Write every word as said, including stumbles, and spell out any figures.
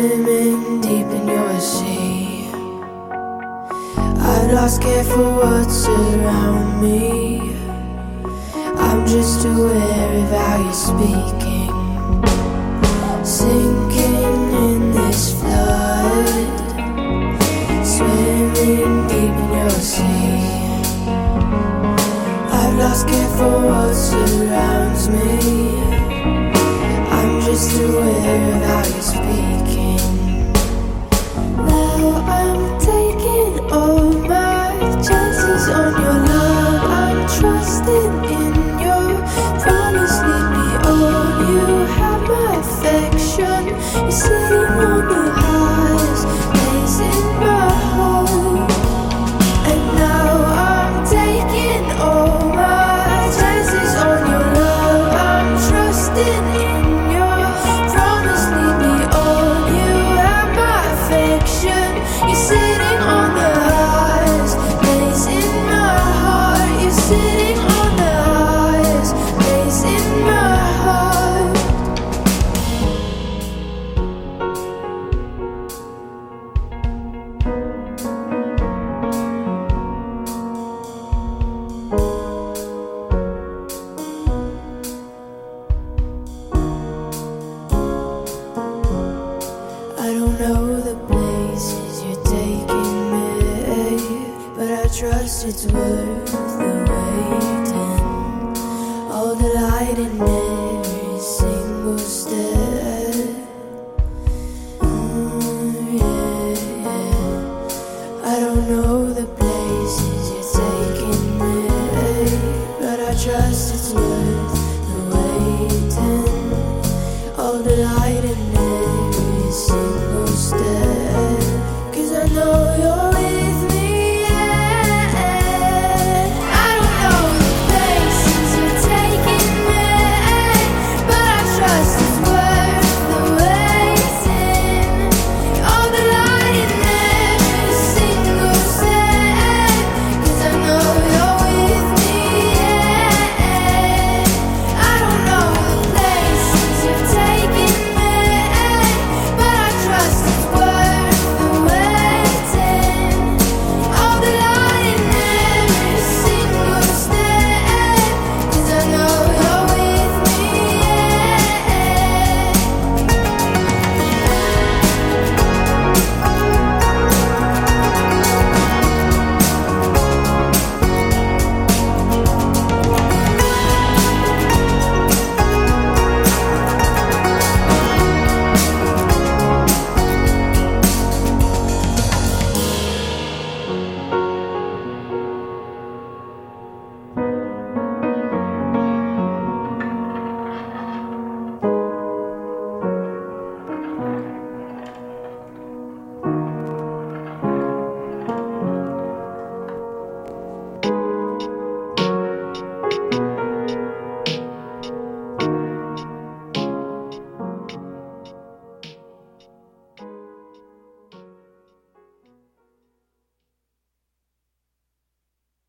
swimming deep in your sea. I've lost care for what's around me. I'm just aware of how you're speaking, sinking in this flood, swimming deep in your sea. I've lost care for what surrounds me. I'm just aware of how you're speaking. Now I'm taking all my chances on your love. I'm trusting in your promise, lead me on. You have my affection. You're sitting on the highest place in my heart. And now I'm taking all my chances on your love. I'm trusting in your promise, lead me on. You have my affection. You're sitting on the highest place in my heart. You're sitting on the highest place in my heart. I don't know the places you're taking me, but I trust it's worth the waiting. All the light in